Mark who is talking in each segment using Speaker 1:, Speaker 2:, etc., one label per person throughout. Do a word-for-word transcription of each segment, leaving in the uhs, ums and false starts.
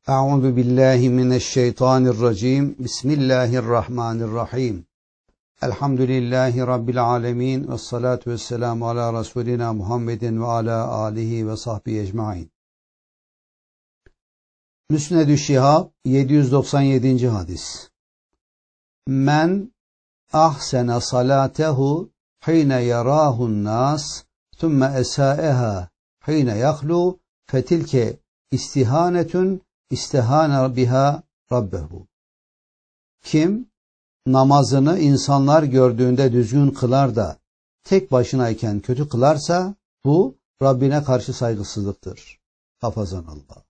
Speaker 1: Euzu billahi mineşşeytanirracim. Bismillahirrahmanirrahim. Elhamdülillahi rabbil alamin ve salatu vesselamu ala resulina Muhammedin ve ala alihi ve sahbihi ecmaîn. Müsned-ü Şihab yedi yüz doksan yedinci hadis. Men ahsene salatehu hine yarahun nas thumme esâeha hine yahlu fetilke istihanetun istihana biha rabbehu. Kim namazını insanlar gördüğünde düzgün kılar da tek başınayken kötü kılarsa bu Rabbine karşı saygısızlıktır. Hafazanallah.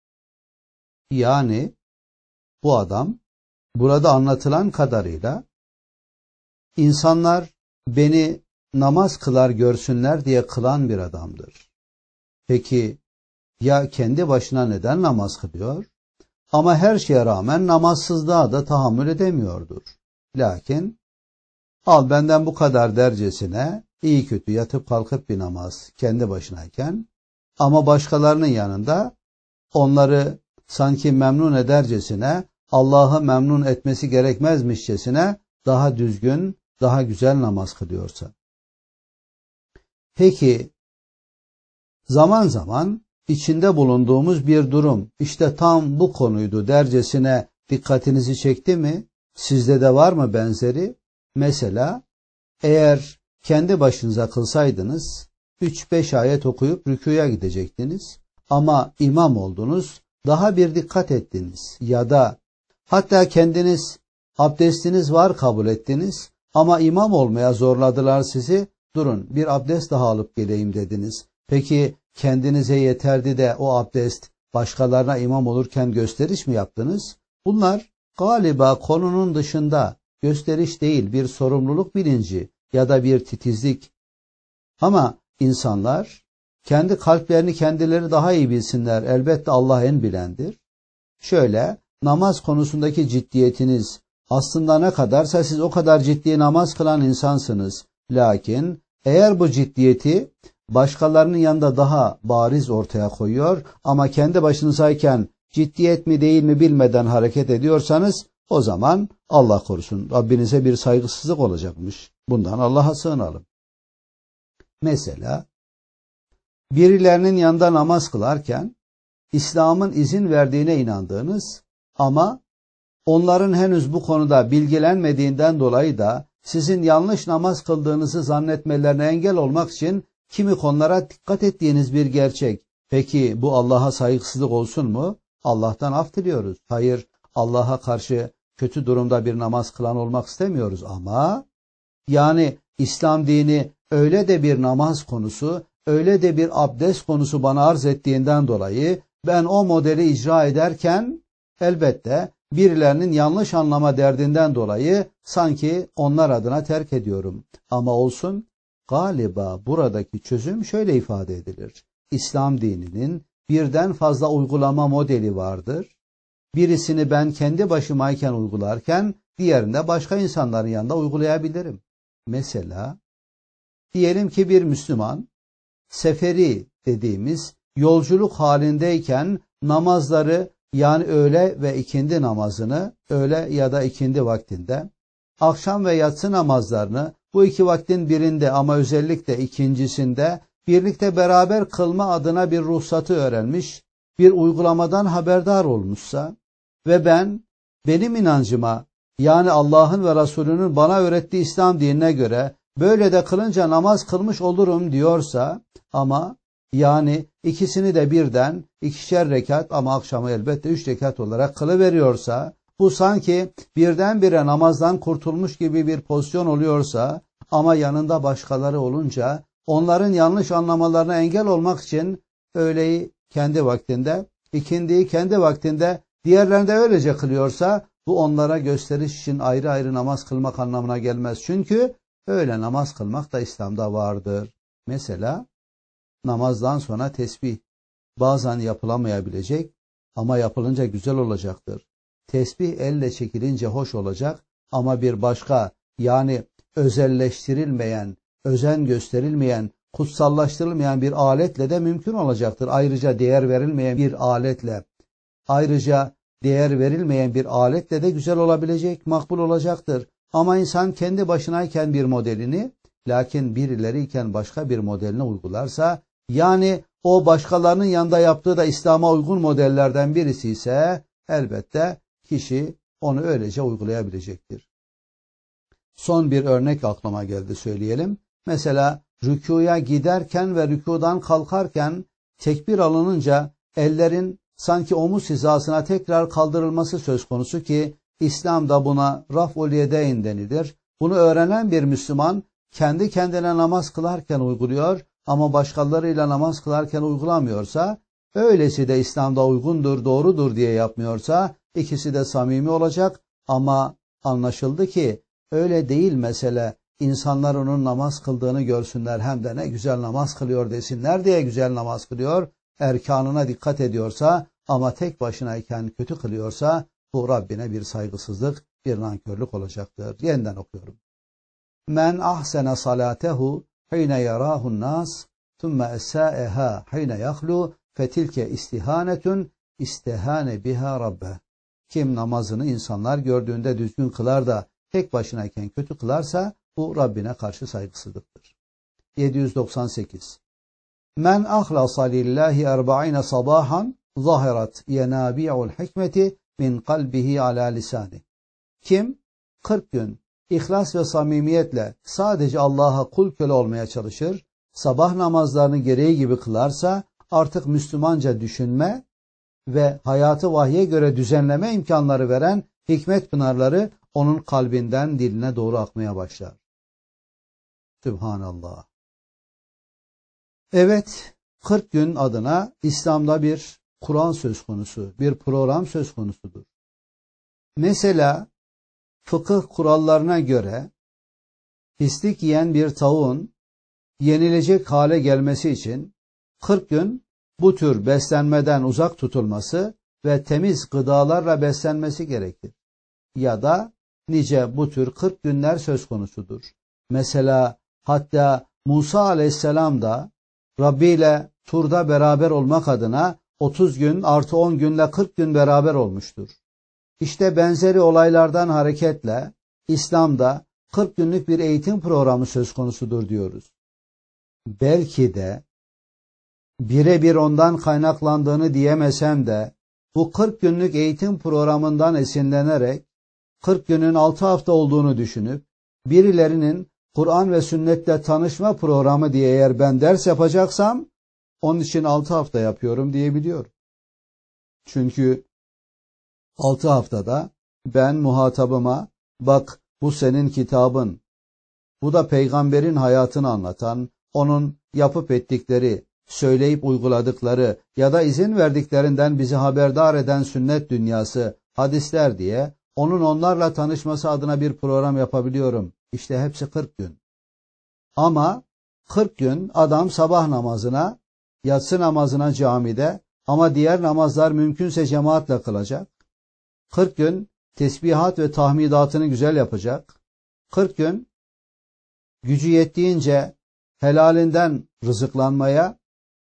Speaker 1: Yani bu adam burada anlatılan kadarıyla insanlar beni namaz kılar görsünler diye kılan bir adamdır. Peki ya kendi başına neden namaz kılıyor? Ama her şeye rağmen namazsızlığa da tahammül edemiyordur. Lakin al benden bu kadar dercesine iyi kötü yatıp kalkıp bir namaz kendi başınayken ama başkalarının yanında onları sanki memnun edercesine, Allah'ı memnun etmesi gerekmezmişçesine daha düzgün, daha güzel namaz kılıyorsa. Peki zaman zaman içinde bulunduğumuz bir durum işte tam bu konuydu dercesine dikkatinizi çekti mi? Sizde de var mı benzeri? Mesela eğer kendi başınıza kılsaydınız üç beş ayet okuyup rükûya gidecektiniz ama imam oldunuz, daha bir dikkat ettiniz ya da hatta kendiniz abdestiniz var kabul ettiniz ama imam olmaya zorladılar sizi, durun bir abdest daha alıp geleyim dediniz. Peki kendinize yeterdi de o abdest başkalarına imam olurken gösteriş mi yaptınız? Bunlar galiba konunun dışında, gösteriş değil, bir sorumluluk bilinci ya da bir titizlik. Ama insanlar kendi kalplerini kendileri daha iyi bilsinler. Elbette Allah en bilendir. Şöyle namaz konusundaki ciddiyetiniz aslında ne kadarsa siz o kadar ciddi namaz kılan insansınız. Lakin eğer bu ciddiyeti başkalarının yanında daha bariz ortaya koyuyor ama kendi başınızayken ciddiyet mi değil mi bilmeden hareket ediyorsanız o zaman Allah korusun Rabbinize bir saygısızlık olacakmış. Bundan Allah'a sığınalım. Mesela birilerinin yanında namaz kılarken İslam'ın izin verdiğine inandığınız ama onların henüz bu konuda bilgilenmediğinden dolayı da sizin yanlış namaz kıldığınızı zannetmelerine engel olmak için kimi konulara dikkat ettiğiniz bir gerçek. Peki bu Allah'a saygısızlık olsun mu? Allah'tan af diliyoruz. Hayır, Allah'a karşı kötü durumda bir namaz kılan olmak istemiyoruz ama yani İslam dini öyle de bir namaz konusu, öyle de bir abdest konusu bana arz ettiğinden dolayı ben o modeli icra ederken elbette birilerinin yanlış anlama derdinden dolayı sanki onlar adına terk ediyorum. Ama olsun, galiba buradaki çözüm şöyle ifade edilir. İslam dininin birden fazla uygulama modeli vardır. Birisini ben kendi başımayken uygularken diğerinde başka insanların yanında uygulayabilirim. Mesela diyelim ki bir Müslüman seferi dediğimiz yolculuk halindeyken namazları yani öğle ve ikindi namazını öğle ya da ikindi vaktinde, akşam ve yatsı namazlarını bu iki vaktin birinde ama özellikle ikincisinde birlikte beraber kılma adına bir ruhsatı öğrenmiş, bir uygulamadan haberdar olmuşsa ve ben benim inancıma yani Allah'ın ve Resulünün bana öğrettiği İslam dinine göre böyle de kılınca namaz kılmış olurum diyorsa ama yani ikisini de birden ikişer rekat ama akşamı elbette üç rekat olarak kılıveriyorsa bu sanki birdenbire namazdan kurtulmuş gibi bir pozisyon oluyorsa ama yanında başkaları olunca onların yanlış anlamalarına engel olmak için öğleyi kendi vaktinde, ikindiyi kendi vaktinde diğerlerinde öylece kılıyorsa bu onlara gösteriş için ayrı ayrı namaz kılmak anlamına gelmez. Çünkü öyle namaz kılmak da İslam'da vardır. Mesela namazdan sonra tesbih bazen yapılamayabilecek ama yapılınca güzel olacaktır. Tesbih elle çekilince hoş olacak ama bir başka yani özelleştirilmeyen, özen gösterilmeyen, kutsallaştırılmayan bir aletle de mümkün olacaktır. Ayrıca değer verilmeyen bir aletle. Ayrıca değer verilmeyen bir aletle de güzel olabilecek, makbul olacaktır. Ama insan kendi başınayken bir modelini, lakin birileriyken başka bir modelini uygularsa, yani o başkalarının yanında yaptığı da İslam'a uygun modellerden birisi ise elbette kişi onu öylece uygulayabilecektir. Son bir örnek aklıma geldi, söyleyelim. Mesela rükûya giderken ve rükûdan kalkarken tekbir alınınca ellerin sanki omuz hizasına tekrar kaldırılması söz konusu ki İslam'da buna raf'ul yedeyn denilir. Bunu öğrenen bir Müslüman kendi kendine namaz kılarken uyguluyor ama başkalarıyla namaz kılarken uygulamıyorsa, öylesi de İslam'da uygundur, doğrudur diye yapmıyorsa ikisi de samimi olacak ama anlaşıldı ki öyle değil mesele. İnsanlar onun namaz kıldığını görsünler, hem de ne güzel namaz kılıyor desinler diye güzel namaz kılıyor. Erkanına dikkat ediyorsa ama tek başınayken kötü kılıyorsa bu Rabbine bir saygısızlık, bir nankörlük olacaktır. Yeniden okuyorum. Men ahsene salatehu hine yarahun nas thumme esâeha hine yahlu fetilke istihanetun istehane biha rabbe. Kim namazını insanlar gördüğünde düzgün kılar da tek başınayken kötü kılarsa bu Rabbine karşı saygısızlıktır. yedi yüz doksan sekiz. Men ahlasa lillahi erba'ine sabahan zahirat yenabi'ul hikmeti min kalbihi ala lisani. Kim kırk gün ihlas ve samimiyetle sadece Allah'a kul köle olmaya çalışır, sabah namazlarını gereği gibi kılarsa artık Müslümanca düşünme ve hayatı vahye göre düzenleme imkanları veren hikmet pınarları onun kalbinden diline doğru akmaya başlar. Sübhanallah. Evet, kırk gün adına İslam'da bir Kur'an söz konusu, bir program söz konusudur. Mesela fıkıh kurallarına göre pislik yiyen bir tavuğun yenilecek hale gelmesi için kırk gün bu tür beslenmeden uzak tutulması ve temiz gıdalarla beslenmesi gerekir. Ya da nice bu tür kırk günler söz konusudur. Mesela hatta Musa aleyhisselam da Rabbi ile Tur'da beraber olmak adına otuz gün artı on günle kırk gün beraber olmuştur. İşte benzeri olaylardan hareketle İslam'da kırk günlük bir eğitim programı söz konusudur diyoruz. Belki de birebir ondan kaynaklandığını diyemesem de bu kırk günlük eğitim programından esinlenerek kırk günün altı hafta olduğunu düşünüp birilerinin Kur'an ve sünnetle tanışma programı diye eğer ben ders yapacaksam onun için altı hafta yapıyorum diyebiliyorum. Çünkü altı haftada ben muhatabıma bak bu senin kitabın, bu da peygamberin hayatını anlatan, onun yapıp ettikleri, söyleyip uyguladıkları ya da izin verdiklerinden bizi haberdar eden sünnet dünyası, hadisler diye onun onlarla tanışması adına bir program yapabiliyorum. İşte hepsi kırk gün. Ama kırk gün adam sabah namazına, yatsı namazına camide ama diğer namazlar mümkünse cemaatle kılacak. kırk gün tesbihat ve tahmidatını güzel yapacak. kırk gün gücü yettiğince helalinden rızıklanmaya,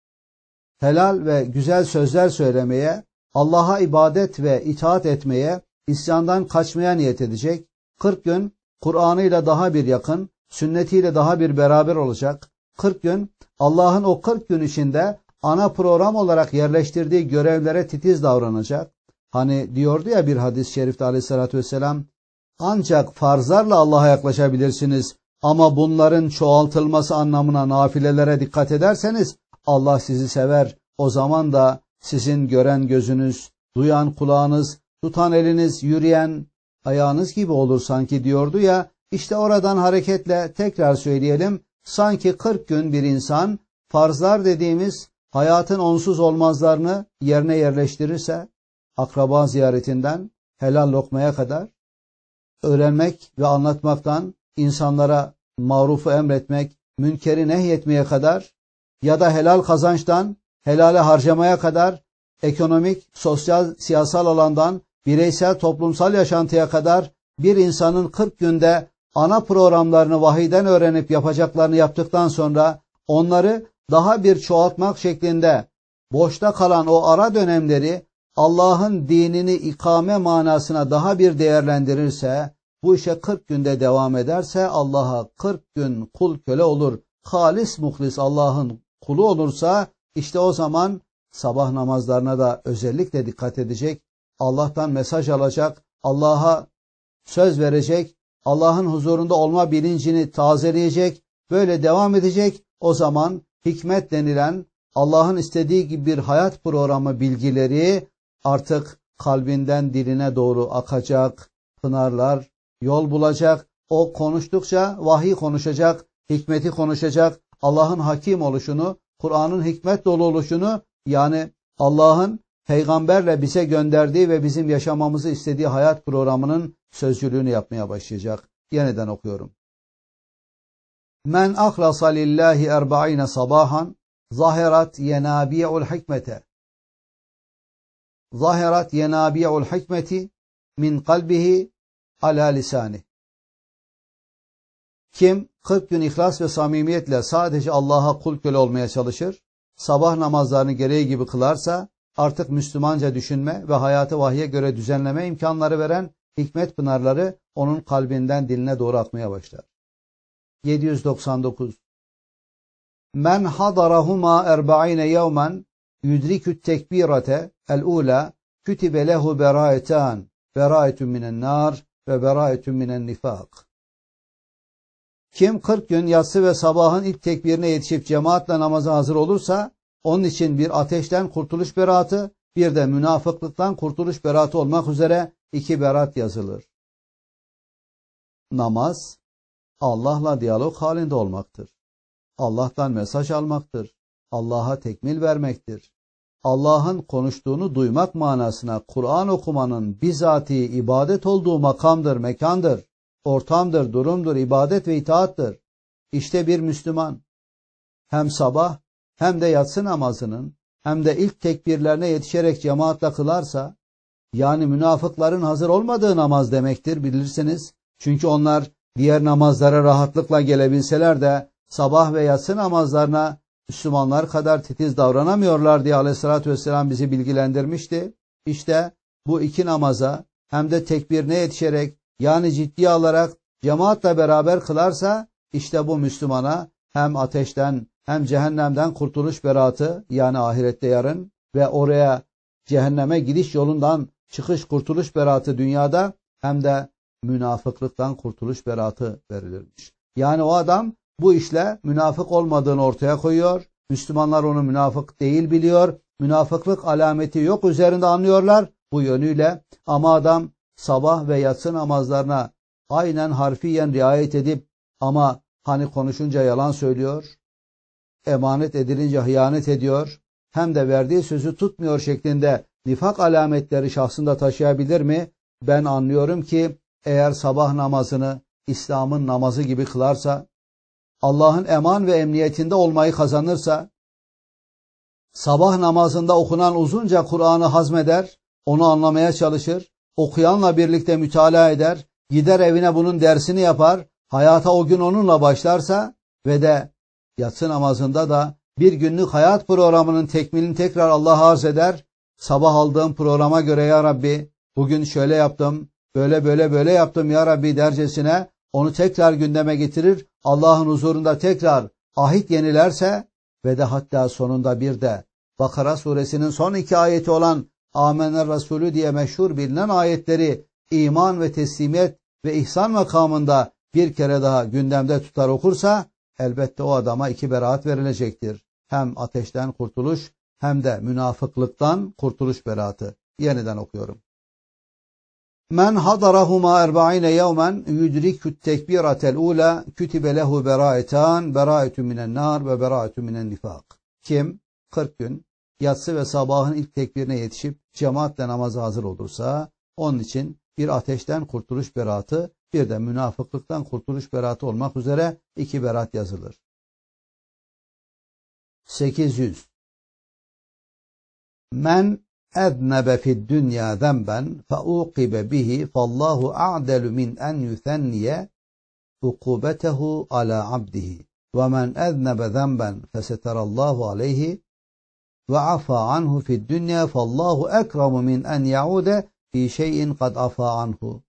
Speaker 1: helal ve güzel sözler söylemeye, Allah'a ibadet ve itaat etmeye, isyandan kaçmaya niyet edecek. kırk gün Kur'an'ıyla daha bir yakın, sünnetiyle daha bir beraber olacak. kırk gün Allah'ın o kırk gün içinde ana program olarak yerleştirdiği görevlere titiz davranacak. Hani diyordu ya bir hadis-i şerifte aleyhissalatü vesselam, ancak farzlarla Allah'a yaklaşabilirsiniz ama bunların çoğaltılması anlamına nafilelere dikkat ederseniz Allah sizi sever. O zaman da sizin gören gözünüz, duyan kulağınız, tutan eliniz, yürüyen ayağınız gibi olur sanki diyordu ya. İşte oradan hareketle tekrar söyleyelim. Sanki kırk gün bir insan farzlar dediğimiz hayatın onsuz olmazlarını yerine yerleştirirse, akraba ziyaretinden helal lokmaya kadar, öğrenmek ve anlatmaktan insanlara marufu emretmek, münkeri nehyetmeye kadar ya da helal kazançtan helale harcamaya kadar, ekonomik, sosyal, siyasal alandan bireysel, toplumsal yaşantıya kadar bir insanın kırk günde ana programlarını vahiyden öğrenip yapacaklarını yaptıktan sonra onları daha bir çoğaltmak şeklinde boşta kalan o ara dönemleri Allah'ın dinini ikame manasına daha bir değerlendirirse, bu işe kırk günde devam ederse Allah'a kırk gün kul köle olur. Halis muhlis Allah'ın kulu olursa işte o zaman sabah namazlarına da özellikle dikkat edecek. Allah'tan mesaj alacak, Allah'a söz verecek, Allah'ın huzurunda olma bilincini tazeleyecek, böyle devam edecek. O zaman hikmet denilen Allah'ın istediği gibi bir hayat programı bilgileri artık kalbinden diline doğru akacak, pınarlar yol bulacak. O konuştukça vahiy konuşacak, hikmeti konuşacak, Allah'ın hakim oluşunu, Kur'an'ın hikmet dolu oluşunu, yani Allah'ın peygamberle bize gönderdiği ve bizim yaşamamızı istediği hayat programının sözcülüğünü yapmaya başlayacak. Yeniden okuyorum. Men ahlasa lillahi erba'ine sabahan zahirat yenabi'ul hikmete. Zahirat yenabi'ul hikmeti min kalbihi ala lisani. Kim kırk gün ihlas ve samimiyetle sadece Allah'a kul köle olmaya çalışır, sabah namazlarını gereği gibi kılarsa, artık Müslümanca düşünme ve hayatı vahye göre düzenleme imkanları veren hikmet pınarları onun kalbinden diline doğru akmaya başlar. yedi yüz doksan dokuz. Men hadarahuma erba'ine yevmen yudrikü't tekbirate el-ula kütibe lehu beraetan beraetun minen nar ve beraetun minen nifak. Kim kırk gün yatsı ve sabahın ilk tekbirine yetişip cemaatle namaza hazır olursa, onun için bir ateşten kurtuluş beraatı, bir de münafıklıktan kurtuluş beraatı olmak üzere iki berat yazılır. Namaz, Allah'la diyalog halinde olmaktır. Allah'tan mesaj almaktır. Allah'a tekmil vermektir. Allah'ın konuştuğunu duymak manasına Kur'an okumanın bizatihi ibadet olduğu makamdır, mekandır, ortamdır, durumdur, ibadet ve itaattır. İşte bir Müslüman hem sabah hem de yatsı namazının hem de ilk tekbirlerine yetişerek cemaatle kılarsa, yani münafıkların hazır olmadığı namaz demektir, bilirsiniz. Çünkü onlar diğer namazlara rahatlıkla gelebilseler de sabah ve yatsı namazlarına Müslümanlar kadar titiz davranamıyorlar diye Aleyhisselatü Vesselam bizi bilgilendirmişti. İşte bu iki namaza hem de tekbirine yetişerek, yani ciddiye alarak cemaatle beraber kılarsa, işte bu Müslümana hem ateşten hem cehennemden kurtuluş beraatı, yani ahirette yarın, ve oraya cehenneme gidiş yolundan çıkış kurtuluş beraatı dünyada, hem de münafıklıktan kurtuluş beraatı verilirmiş. Yani o adam bu işle münafık olmadığını ortaya koyuyor. Müslümanlar onu münafık değil biliyor. Münafıklık alameti yok üzerinde anlıyorlar bu yönüyle. Ama adam sabah ve yatsı namazlarına aynen harfiyen riayet edip ama hani konuşunca yalan söylüyor, emanet edilince hıyanet ediyor, hem de verdiği sözü tutmuyor şeklinde nifak alametleri şahsında taşıyabilir mi? Ben anlıyorum ki eğer sabah namazını İslam'ın namazı gibi kılarsa, Allah'ın eman ve emniyetinde olmayı kazanırsa, sabah namazında okunan uzunca Kur'an'ı hazmeder, onu anlamaya çalışır, okuyanla birlikte mütalaa eder, gider evine bunun dersini yapar, hayata o gün onunla başlarsa ve de yatsı namazında da bir günlük hayat programının tekmilini tekrar Allah'a arz eder, sabah aldığım programa göre ya Rabbi bugün şöyle yaptım, böyle böyle böyle yaptım ya Rabbi dercesine onu tekrar gündeme getirir, Allah'ın huzurunda tekrar ahit yenilerse ve de hatta sonunda bir de Bakara suresinin son iki ayeti olan Amener Resulü diye meşhur bilinen ayetleri iman ve teslimiyet ve ihsan makamında bir kere daha gündemde tutar okursa, elbette o adama iki beraat verilecektir. Hem ateşten kurtuluş hem de münafıklıktan kurtuluş beraatı. Yeniden okuyorum. Men hadarahuma erba'ine yevmen yudrikü't tekbiratel ula kütibe lehu beraetan beraetun minen nar ve beraetun minen nifak. Kim kırk gün yatsı ve sabahın ilk tekbirine yetişip cemaatle namaza hazır olursa, onun için bir ateşten kurtuluş beraatı, bir de münafıklıktan kurtuluş beraatı olmak üzere iki beraat yazılır. sekiz yüz. Men eznebe fid dünya zenben feuqibe bihi fallahu a'delu min en yuthenniye ukubetehu ala abdihi ve men eznebe zenben feseterallahu aleyhi ve afa anhu fid dünya fallahu ekramu min en yaude fi şeyin kad afa anhu.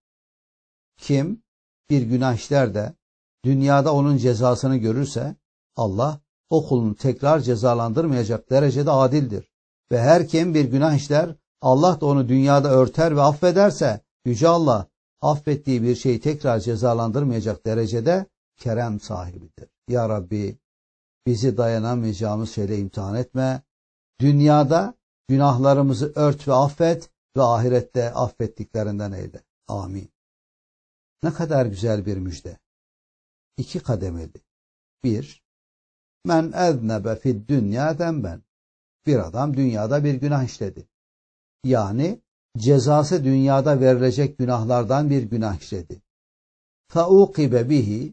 Speaker 1: Kim bir günah işler de dünyada onun cezasını görürse Allah o kulunu tekrar cezalandırmayacak derecede adildir. Ve her kim bir günah işler, Allah da onu dünyada örter ve affederse Yüce Allah affettiği bir şeyi tekrar cezalandırmayacak derecede kerem sahibidir. Ya Rabbi bizi dayanamayacağımız şeyle imtihan etme. Dünyada günahlarımızı ört ve affet ve ahirette affettiklerinden eyle. Amin. Ne kadar güzel bir müjde. İki kademeli. Bir, men eznebe fid dünya demben. Bir adam dünyada bir günah işledi. Yani cezası dünyada verilecek günahlardan bir günah işledi. Faukibe bihi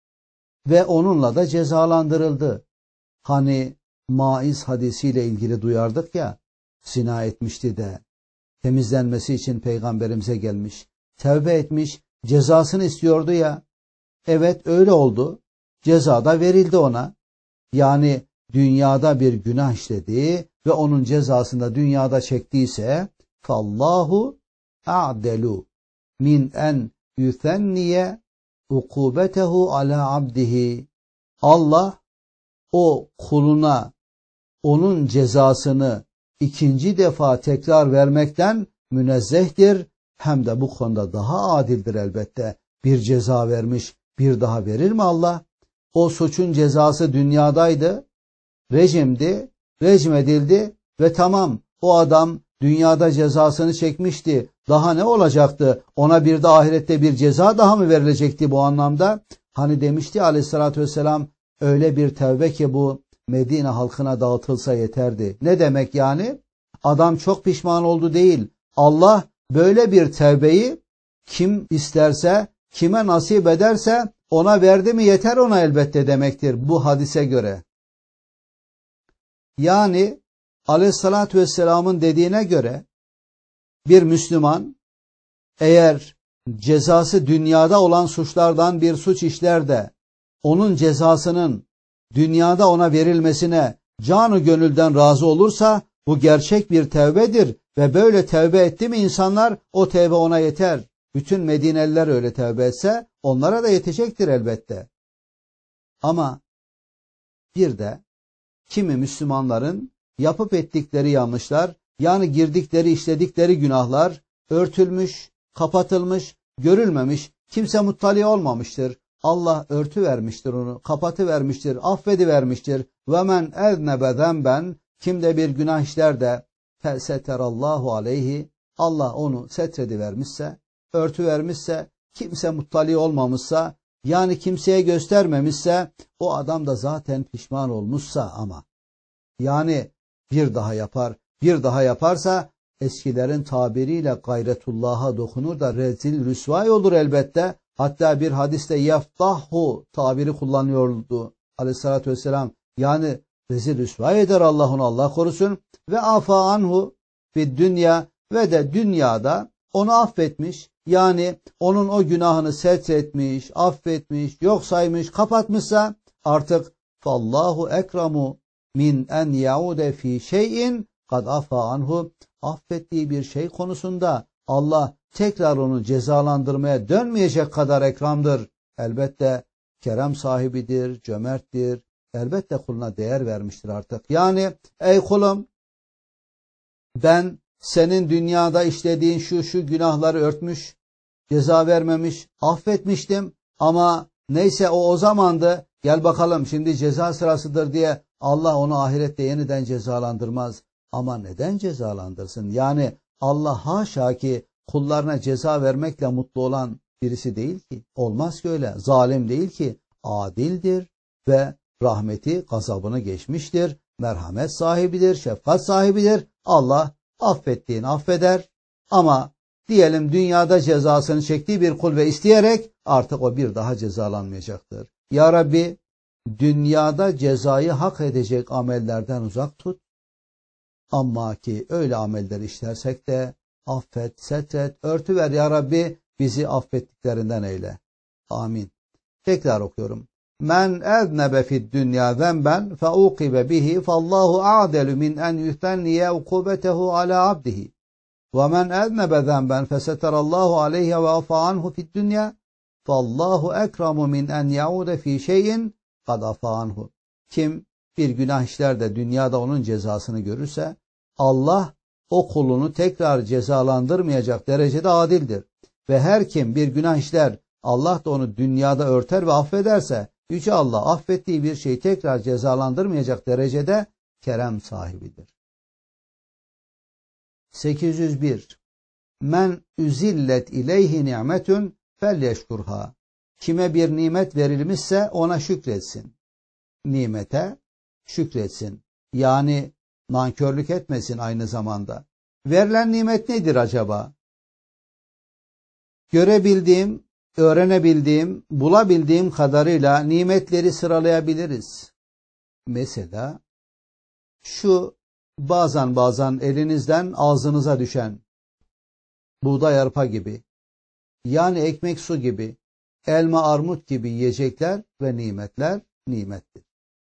Speaker 1: ve onunla da cezalandırıldı. Hani Maiz hadisiyle ilgili duyardık ya, zina etmişti de temizlenmesi için peygamberimize gelmiş, tevbe etmiş, cezasını istiyordu ya. Evet öyle oldu. Ceza da verildi ona. Yani dünyada bir günah işledi ve onun cezasını dünyada çektiyse fallahu a'delu min en yüfenniye ukubetehu ala abdihi. Allah o kuluna onun cezasını ikinci defa tekrar vermekten münezzehtir. Hem de bu konuda daha adildir elbette. Bir ceza vermiş, bir daha verir mi Allah? O suçun cezası dünyadaydı, rejimdi, rejim edildi ve tamam o adam dünyada cezasını çekmişti. Daha ne olacaktı? Ona bir de ahirette bir ceza daha mı verilecekti bu anlamda? Hani demişti aleyhissalatü vesselam, öyle bir tevbe ki bu Medine halkına dağıtılsa yeterdi. Ne demek yani? Adam çok pişman oldu değil. Allah böyle bir tevbeyi kim isterse, kime nasip ederse ona verdi mi yeter ona elbette demektir bu hadise göre. Yani aleyhissalatü vesselamın dediğine göre bir Müslüman eğer cezası dünyada olan suçlardan bir suç işler de onun cezasının dünyada ona verilmesine canı gönülden razı olursa bu gerçek bir tevbedir ve böyle tevbe etti mi insanlar o tevbe ona yeter. Bütün Medineliler öyle tevbe etse onlara da yetecektir elbette. Ama bir de kimi Müslümanların yapıp ettikleri yanlışlar, yani girdikleri işledikleri günahlar örtülmüş, kapatılmış, görülmemiş, kimse muttali olmamıştır. Allah örtü vermiştir onu, kapatı vermiştir, affedi vermiştir. Ve men eznebe zenben, kim de bir günah işler de feseterallahu aleyhi, Allah onu setredi vermişse, örtü vermişse, kimse muttali olmamışsa, yani kimseye göstermemişse, o adam da zaten pişman olmuşsa ama, yani bir daha yapar, bir daha yaparsa, eskilerin tabiriyle gayretullah'a dokunur da rezil rüsvay olur elbette. Hatta bir hadiste yeftahu tabiri kullanıyordu aleyhissalatü vesselam. Yani rezil rüsvay eder Allah onu, Allah korusun. Ve afa anhu fi dünya, ve de dünyada onu affetmiş. Yani onun o günahını setretmiş, affetmiş, yok saymış, kapatmışsa artık fallahu ekramu min en yaude fi şeyin kad afa anhu, affettiği bir şey konusunda Allah tekrar onu cezalandırmaya dönmeyecek kadar ekramdır. Elbette kerem sahibidir, cömerttir. Elbette kuluna değer vermiştir artık. Yani ey kulum, ben senin dünyada işlediğin şu şu günahları örtmüş, ceza vermemiş, affetmiştim ama neyse o o zamandı, gel bakalım şimdi ceza sırasıdır diye Allah onu ahirette yeniden cezalandırmaz. Ama neden cezalandırsın? Yani Allah haşa ki kullarına ceza vermekle mutlu olan birisi değil ki. Olmaz ki öyle. Zalim değil ki. Adildir ve rahmeti gazabını geçmiştir. Merhamet sahibidir, şefkat sahibidir. Allah affettiğini affeder. Ama diyelim dünyada cezasını çektiği bir kul ve isteyerek artık o bir daha cezalanmayacaktır. Ya Rabbi, dünyada cezayı hak edecek amellerden uzak tut. Ama ki öyle ameller işlersek de affet, setret, örtüver ya Rabbi, bizi affettiklerinden eyle. Amin. Tekrar okuyorum. Men eznebe fid dünya zenben fe ukibe bihi fallahu a'delu min en yustenniye ukubetehu ala abdihi. Ve men eznebe zenben feseterallahu aleyhi ve afa anhu fid dünya fallahu ekramu min en yaude fi şeyin kad afa anhu. Kim bir günah işler de dünyada onun cezasını görürse Allah o kulunu tekrar cezalandırmayacak derecede adildir. Ve her kim bir günah işler, Allah da onu dünyada örter ve affederse, Yüce Allah affettiği bir şeyi tekrar cezalandırmayacak derecede kerem sahibidir. sekiz yüz bir. Men üzillet ileyhi ni'metun felyeşkurha. Kime bir nimet verilmişse ona şükretsin. Nimete şükretsin. Yani nankörlük etmesin aynı zamanda. Verilen nimet nedir acaba? Görebildiğim, öğrenebildiğim, bulabildiğim kadarıyla nimetleri sıralayabiliriz. Mesela şu bazen bazen elinizden ağzınıza düşen buğday arpa gibi, yani ekmek su gibi, elma armut gibi yiyecekler ve nimetler nimettir.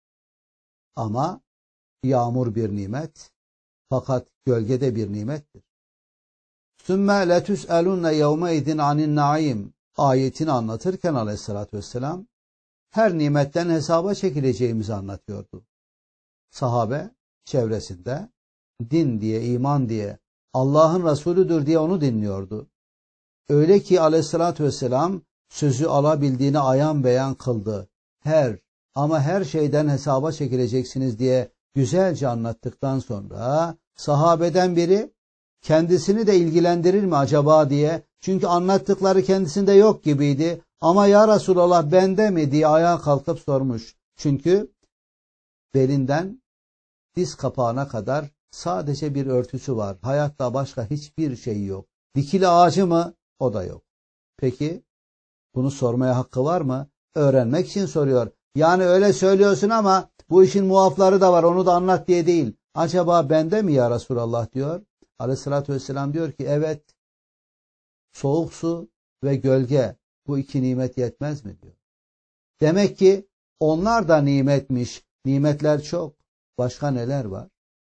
Speaker 1: Ama yağmur bir nimet, fakat gölgede bir nimettir. Sümme letüs'elunne yevmeidin anin naim ayetini anlatırken aleyhissalatü vesselam her nimetten hesaba çekileceğimizi anlatıyordu. Sahabe çevresinde din diye, iman diye, Allah'ın Resulüdür diye onu dinliyordu. Öyle ki aleyhissalatü vesselam sözü alabildiğini ayan beyan kıldı. Her ama her şeyden hesaba çekileceksiniz diye güzelce anlattıktan sonra sahabeden biri kendisini de ilgilendirir mi acaba diye, çünkü anlattıkları kendisinde yok gibiydi, ama ya Resulallah bende mi diye ayağa kalkıp sormuş. Çünkü belinden diz kapağına kadar sadece bir örtüsü var. Hayatta başka hiçbir şey yok. Dikili ağacı mı? O da yok. Peki bunu sormaya hakkı var mı? Öğrenmek için soruyor. Yani öyle söylüyorsun ama bu işin muafları da var, onu da anlat diye değil. Acaba bende mi ya Resulallah diyor. Aleyhissalatü vesselam diyor ki evet, soğuk su ve gölge, bu iki nimet yetmez mi diyor. Demek ki onlar da nimetmiş. Nimetler çok. Başka neler var?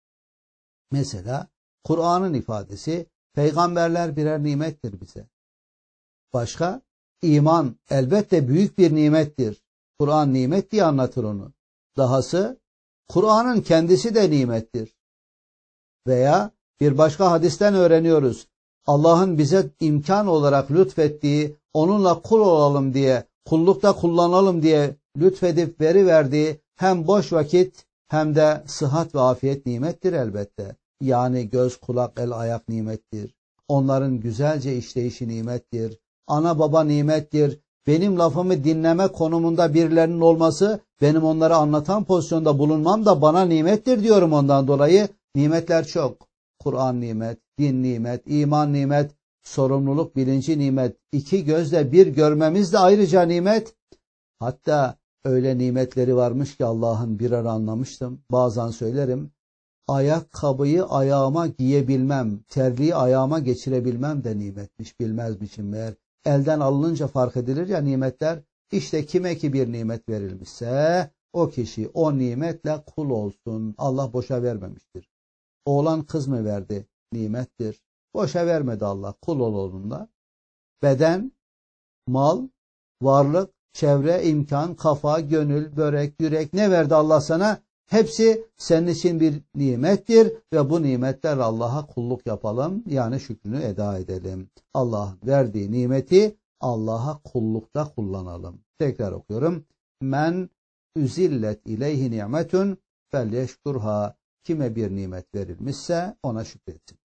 Speaker 1: Mesela Kur'an'ın ifadesi, peygamberler birer nimettir bize. Başka? İman elbette büyük bir nimettir. Kur'an nimet diye anlatır onu. Dahası Kur'an'ın kendisi de nimettir. Veya bir başka hadisten öğreniyoruz. Allah'ın bize imkan olarak lütfettiği, onunla kul olalım diye, kullukta kullanalım diye lütfedip veriverdiği hem boş vakit hem de sıhhat ve afiyet nimettir elbette. Yani göz, kulak, el, ayak nimettir. Onların güzelce işleyişi nimettir. Ana baba nimettir. Benim lafımı dinleme konumunda birilerinin olması, benim onları anlatan pozisyonda bulunmam da bana nimettir diyorum ondan dolayı. Nimetler çok. Kur'an nimet, din nimet, iman nimet, sorumluluk bilinci nimet. İki gözle bir görmemiz de ayrıca nimet. Hatta öyle nimetleri varmış ki Allah'ın, birer anlamıştım. Bazen söylerim. Ayakkabıyı ayağıma giyebilmem, terliği ayağıma geçirebilmem de nimetmiş, bilmezmişim meğer. Elden alınınca fark edilir ya nimetler. İşte kime ki bir nimet verilmişse o kişi o nimetle kul olsun. Allah boşa vermemiştir. Oğlan kız mı verdi? Nimettir. Boşa vermedi Allah. Kul ol onunla. Beden, mal, varlık, çevre, imkan, kafa, gönül, börek, yürek ne verdi Allah sana? Hepsi senin için bir nimettir ve bu nimetler Allah'a kulluk yapalım. Yani şükrünü eda edelim. Allah'ın verdiği nimeti Allah'a kullukta kullanalım. Tekrar okuyorum. Men üzillet ileyhi ni'metun felyeşkurha. Kime bir nimet verilmişse ona şükretsin.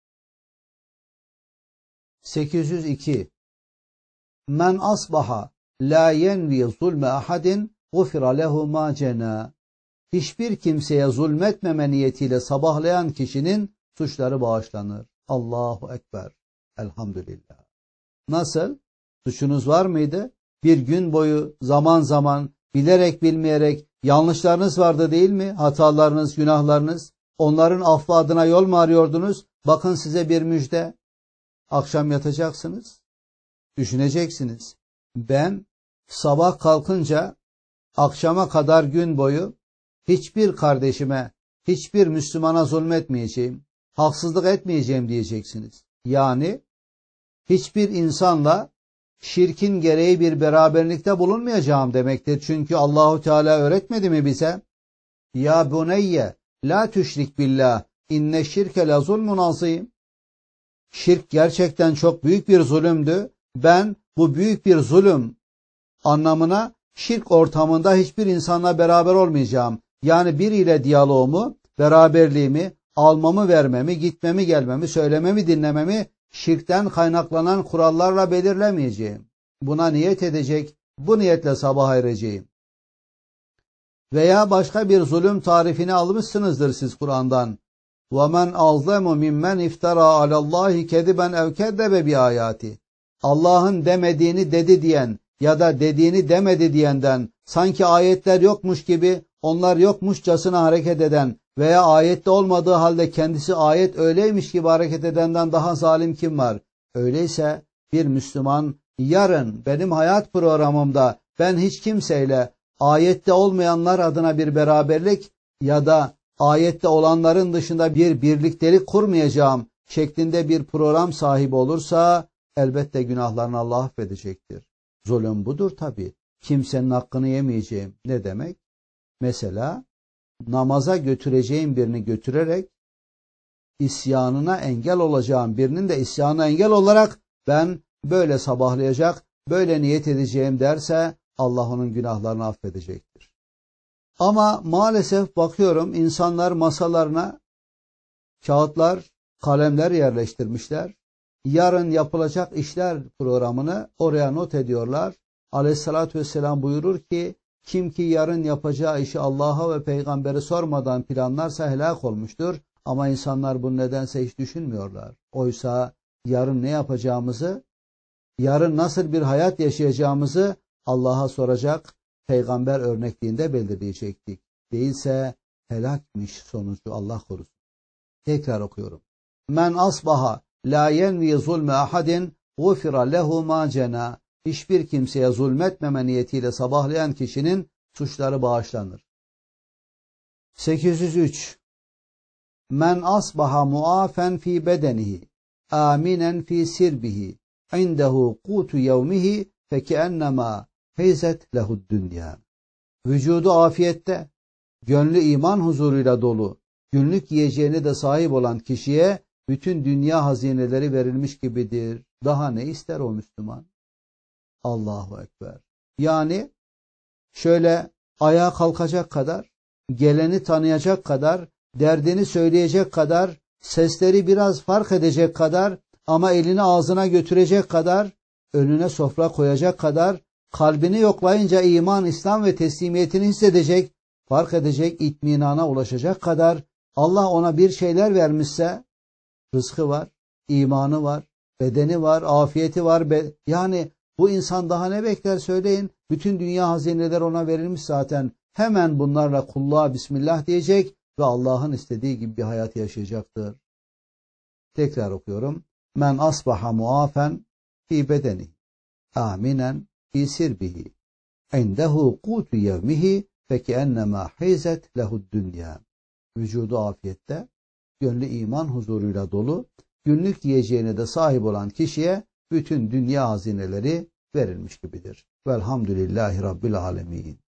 Speaker 1: sekiz yüz iki. Men asbaha la yenvi zulme ahadin gufira lehu ma cena. Hiçbir kimseye zulmetmeme niyetiyle sabahlayan kişinin suçları bağışlanır. Allahu Ekber. Elhamdülillah. Nasıl? Suçunuz var mıydı? Bir gün boyu zaman zaman bilerek bilmeyerek yanlışlarınız vardı değil mi? Hatalarınız, günahlarınız. Onların affı adına yol mu arıyordunuz? Bakın size bir müjde. Akşam yatacaksınız. Düşüneceksiniz. Ben sabah kalkınca akşama kadar gün boyu hiçbir kardeşime, hiçbir Müslümana zulmetmeyeceğim, haksızlık etmeyeceğim diyeceksiniz. Yani hiçbir insanla şirkin gereği bir beraberlikte bulunmayacağım demektir. Çünkü Allahu Teala öğretmedi mi bize? Ya buneyye la tüşrik billah inne şirke la zulmun azim. Şirk gerçekten çok büyük bir zulümdü. Ben bu büyük bir zulüm anlamına şirk ortamında hiçbir insanla beraber olmayacağım. Yani biriyle diyaloğumu, beraberliğimi, almamı vermemi, gitmemi gelmemi, söylememi dinlememi şirkten kaynaklanan kurallarla belirlemeyeceğim. Buna niyet edecek, bu niyetle sabaha ereceğim. Veya başka bir zulüm tarifini almışsınızdır siz Kur'an'dan. وَمَنْ أَظْلَمُ مِمَّنْ اِفْتَرَى عَلَى اللّٰهِ كَذِبًا اَوْ كَذَّبَ بِآيَاتِهِ. Allah'ın demediğini dedi diyen ya da dediğini demedi diyenden, sanki ayetler yokmuş gibi onlar yokmuşçasına hareket eden veya ayette olmadığı halde kendisi ayet öyleymiş gibi hareket edenden daha zalim kim var? Öyleyse bir Müslüman yarın benim hayat programımda ben hiç kimseyle ayette olmayanlar adına bir beraberlik ya da ayette olanların dışında bir birliktelik kurmayacağım şeklinde bir program sahibi olursa elbette günahlarını Allah affedecektir. Zulüm budur tabii. Kimsenin hakkını yemeyeceğim. Ne demek? Mesela namaza götüreceğim birini götürerek isyanına engel olacağım birinin de isyanına engel olarak ben böyle sabahlayacak, böyle niyet edeceğim derse Allah onun günahlarını affedecektir. Ama maalesef bakıyorum insanlar masalarına kağıtlar, kalemler yerleştirmişler. Yarın yapılacak işler programını oraya not ediyorlar. Aleyhissalatü vesselam buyurur ki kim ki yarın yapacağı işi Allah'a ve peygamberi sormadan planlarsa helak olmuştur. Ama insanlar bunu nedense hiç düşünmüyorlar. Oysa yarın ne yapacağımızı, yarın nasıl bir hayat yaşayacağımızı Allah'a soracak, peygamber örnekliğinde belirleyecektik. Değilse helakmiş sonucu, Allah korusun. Tekrar okuyorum. Men asbaha la yenvi zulme ahadin gufira lehu ma cena. Hiçbir kimseye zulmetmeme niyetiyle sabahlayan kişinin suçları bağışlanır. sekiz yüz üç. Men asbaha muafen fi bedenihi aminen fi sirbihi indehu kutu yevmihi fekeennema heyzet lehud dünya. Vücudu afiyette, gönlü iman huzuruyla dolu, günlük yiyeceğine de sahip olan kişiye bütün dünya hazineleri verilmiş gibidir. Daha ne ister o Müslüman? Allahu Ekber. Yani şöyle ayağa kalkacak kadar, geleni tanıyacak kadar, derdini söyleyecek kadar, sesleri biraz fark edecek kadar ama elini ağzına götürecek kadar, önüne sofra koyacak kadar, kalbini yoklayınca iman, İslam ve teslimiyetini hissedecek, fark edecek, itminana ulaşacak kadar Allah ona bir şeyler vermişse, rızkı var, imanı var, bedeni var, afiyeti var. Be yani bu insan daha ne bekler söyleyin. Bütün dünya hazineleri ona verilmiş zaten. Hemen bunlarla kulluğa Bismillah diyecek ve Allah'ın istediği gibi bir hayat yaşayacaktır. Tekrar okuyorum. Men asbaha muafen fi bedeni aminen fi sirbihi indehu kutu yevmihi fekeennema hizet lehud dünya. Vücudu afiyette, gönlü iman huzuruyla dolu, günlük yiyeceğine de sahip olan kişiye bütün dünya hazineleri verilmiş gibidir. Velhamdülillahi Rabbil alemin.